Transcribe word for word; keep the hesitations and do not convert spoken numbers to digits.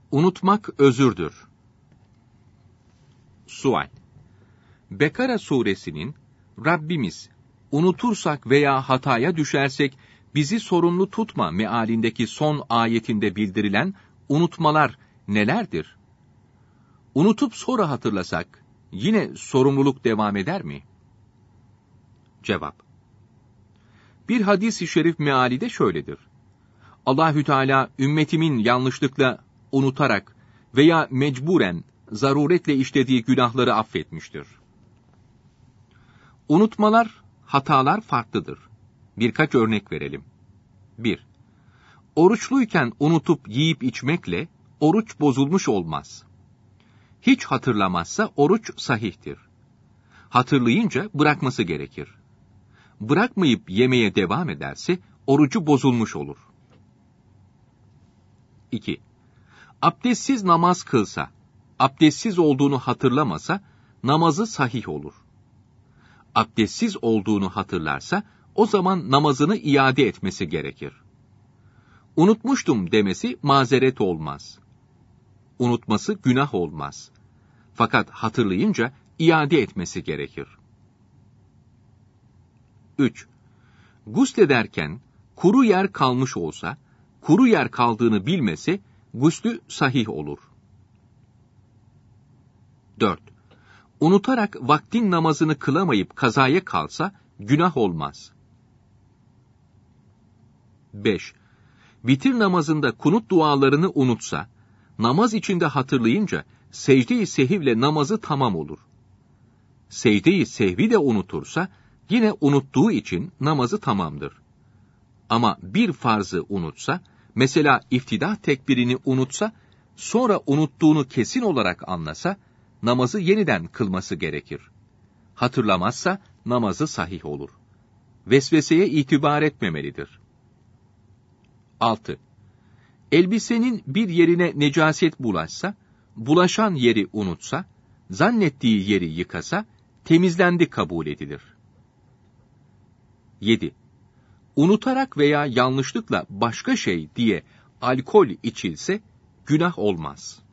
Unutmak özürdür. Sual. Bekara suresinin Rabbimiz, unutursak veya hataya düşersek bizi sorumlu tutma mealindeki son ayetinde bildirilen unutmalar nelerdir? Unutup sonra hatırlasak yine sorumluluk devam eder mi? Cevap. Bir hadis-i şerif meali de şöyledir. Allahü Teala ümmetimin yanlışlıkla, unutarak veya mecburen, zaruretle işlediği günahları affetmiştir. Unutmalar, hatalar farklıdır. Birkaç örnek verelim. bir. Oruçluyken unutup yiyip içmekle oruç bozulmuş olmaz. Hiç hatırlamazsa oruç sahihtir. Hatırlayınca bırakması gerekir. Bırakmayıp yemeye devam ederse orucu bozulmuş olur. iki. Abdestsiz namaz kılsa, abdestsiz olduğunu hatırlamasa namazı sahih olur. Abdestsiz olduğunu hatırlarsa o zaman namazını iade etmesi gerekir. Unutmuştum demesi mazeret olmaz. Unutması günah olmaz. Fakat hatırlayınca iade etmesi gerekir. üç. Guslederken kuru yer kalmış olsa, kuru yer kaldığını bilmese, guslü sahih olur. dört. Unutarak vaktin namazını kılamayıp kazaya kalsa, günah olmaz. beş. Vitir namazında kunut dualarını unutsa, namaz içinde hatırlayınca, secde-i sehivle namazı tamam olur. Secde-i sehvi de unutursa, yine unuttuğu için namazı tamamdır. Ama bir farzı unutsa, mesela iftidah tekbirini unutsa, sonra unuttuğunu kesin olarak anlasa, namazı yeniden kılması gerekir. Hatırlamazsa, namazı sahih olur. Vesveseye itibar etmemelidir. altı. Elbisenin bir yerine necaset bulaşsa, bulaşan yeri unutsa, zannettiği yeri yıkasa, temizlendi kabul edilir. yedi. Unutarak veya yanlışlıkla başka şey diye alkol içilse, günah olmaz.